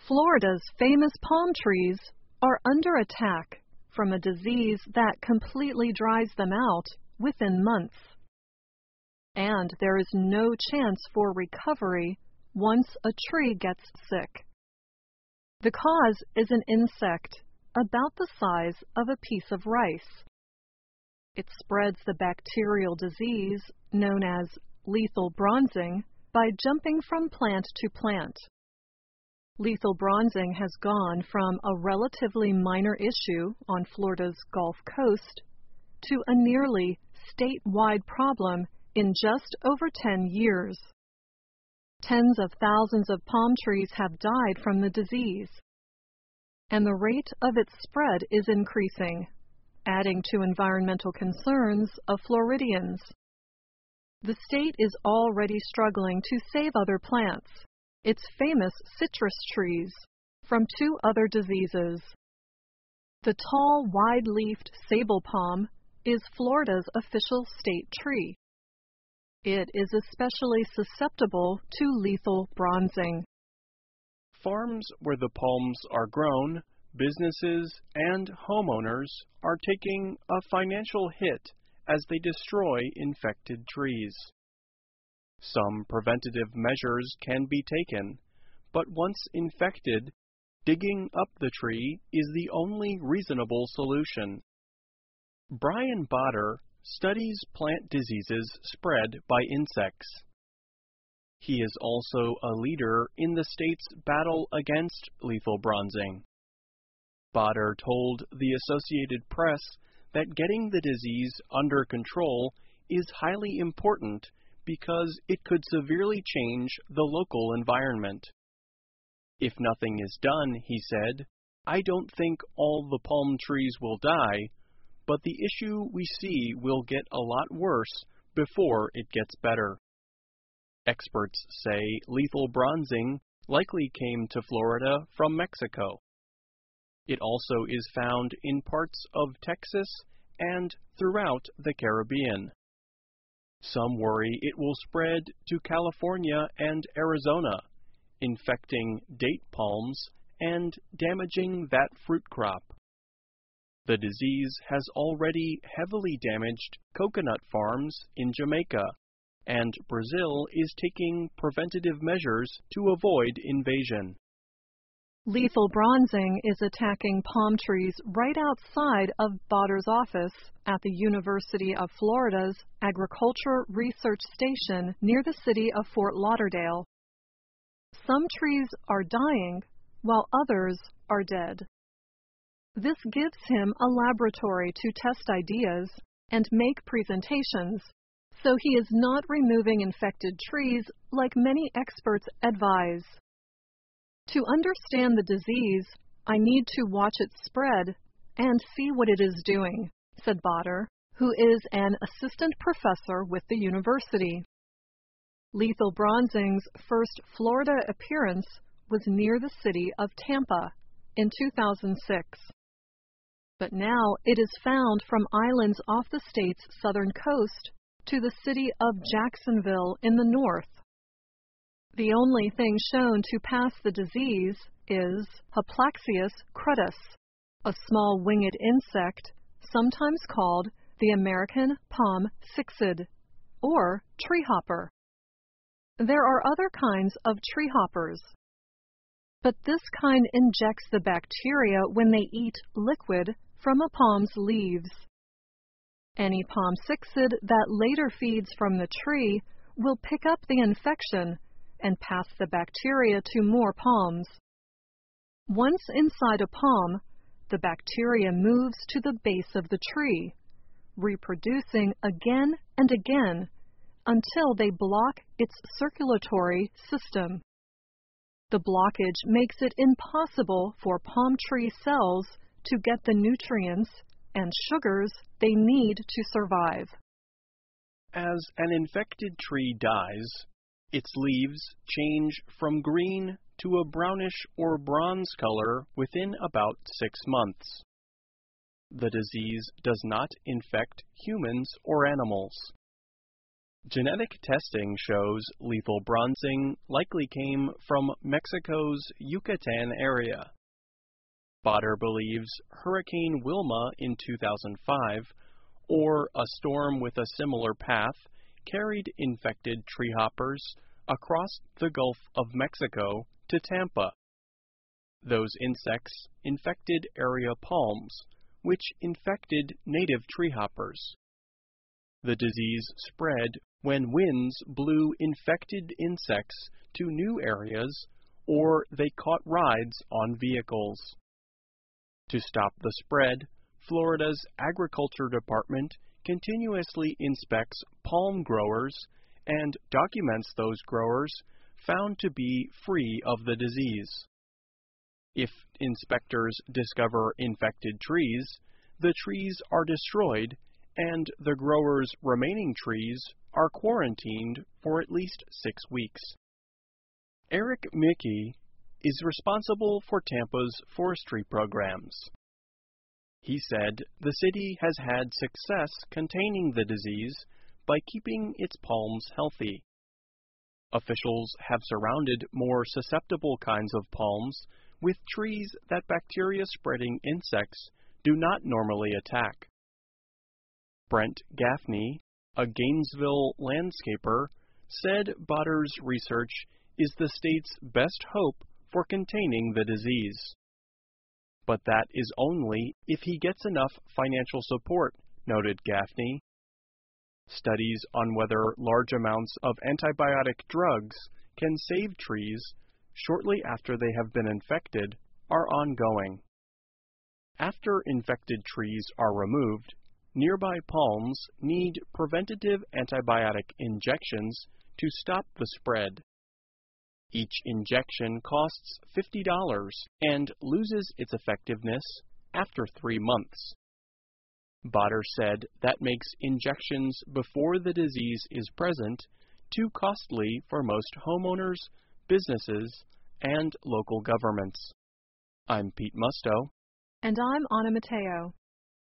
Florida's famous palm trees are under attack from a disease that completely dries them out within months. And there is no chance for recovery once a tree gets sick. The cause is an insect about the size of a piece of rice. It spreads the bacterial disease known as lethal bronzing by jumping from plant to plant. Lethal bronzing has gone from a relatively minor issue on Florida's Gulf Coast to a nearly statewide problem in just over 10 years. Tens of thousands of palm trees have died from the disease, and the rate of its spread is increasing, adding to environmental concerns of Floridians. The state is already struggling to save other plants, its famous citrus trees, from two other diseases. The tall, wide-leafed sable palm is Florida's official state tree. It is especially susceptible to lethal bronzing. Farms where the palms are grown, businesses and homeowners are taking a financial hit as they destroy infected trees. Some preventative measures can be taken, but once infected, digging up the tree is the only reasonable solution. Brian Botter studies plant diseases spread by insects. He is also a leader in the state's battle against lethal bronzing. Botter told the Associated Press that getting the disease under control is highly important because it could severely change the local environment. If nothing is done, he said, I don't think all the palm trees will die, but the issue we see will get a lot worse before it gets better. Experts say lethal bronzing likely came to Florida from Mexico. It also is found in parts of Texas and throughout the Caribbean. Some worry it will spread to California and Arizona, infecting date palms and damaging that fruit crop. The disease has already heavily damaged coconut farms in Jamaica, and Brazil is taking preventative measures to avoid invasion. Lethal bronzing is attacking palm trees right outside of Botter's office at the University of Florida's Agriculture Research Station near the city of Fort Lauderdale. Some trees are dying, while others are dead. This gives him a laboratory to test ideas and make presentations, so he is not removing infected trees like many experts advise. To understand the disease, I need to watch it spread and see what it is doing, said Botter, who is an assistant professor with the university. Lethal bronzing's first Florida appearance was near the city of Tampa in 2006. But now it is found from islands off the state's southern coast to the city of Jacksonville in the north. The only thing shown to pass the disease is Hoplaxius crudus, a small winged insect sometimes called the American palm cixid, or treehopper. There are other kinds of treehoppers, but this kind injects the bacteria when they eat liquid from a palm's leaves. Any palm cixid that later feeds from the tree will pick up the infection and pass the bacteria to more palms. Once inside a palm, the bacteria moves to the base of the tree, reproducing again and again until they block its circulatory system. The blockage makes it impossible for palm tree cells to get the nutrients and sugars they need to survive. As an infected tree dies, its leaves change from green to a brownish or bronze color within about 6 months. The disease does not infect humans or animals. Genetic testing shows lethal bronzing likely came from Mexico's Yucatan area. Botter believes Hurricane Wilma in 2005, or a storm with a similar path, carried infected treehoppers across the Gulf of Mexico to Tampa. Those insects infected area palms, which infected native treehoppers. The disease spread when winds blew infected insects to new areas or they caught rides on vehicles. To stop the spread, Florida's Agriculture Department continuously inspects palm growers and documents those growers found to be free of the disease. If inspectors discover infected trees, the trees are destroyed and the growers' remaining trees are quarantined for at least 6 weeks. Eric Mickey is responsible for Tampa's forestry programs. He said the city has had success containing the disease by keeping its palms healthy. Officials have surrounded more susceptible kinds of palms with trees that bacteria-spreading insects do not normally attack. Brent Gaffney, a Gainesville landscaper, said Botter's research is the state's best hope for containing the disease. But that is only if he gets enough financial support, noted Gaffney. Studies on whether large amounts of antibiotic drugs can save trees shortly after they have been infected are ongoing. After infected trees are removed, nearby palms need preventative antibiotic injections to stop the spread. Each injection costs $50 and loses its effectiveness after 3 months. Botter said that makes injections before the disease is present too costly for most homeowners, businesses, and local governments. I'm Pete Musto. And I'm Anna Mateo.